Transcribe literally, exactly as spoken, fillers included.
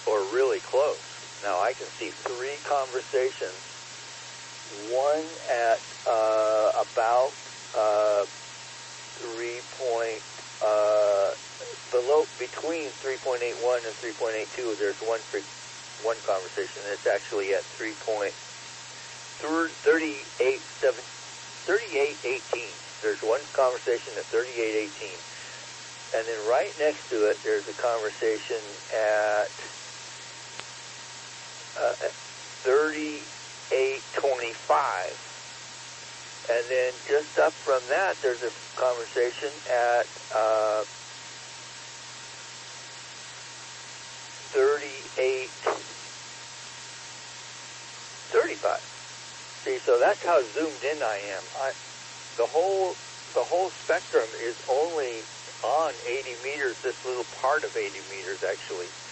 or really close. Now I can see three conversations, one at uh, about uh, three point, uh, below, between three point eight one and three point eight two, there's one free, one conversation that's actually at three point thirty-eight eighteen. There's one conversation at thirty-eight eighteen. And then right next to it, there's a conversation at uh, thirty-eight twenty-five. And then just up from that, there's a conversation at uh, thirty-eight thirty-five. See, so that's how zoomed in I am. I, the whole the whole spectrum is only on eighty meters, this little part of eighty meters, actually.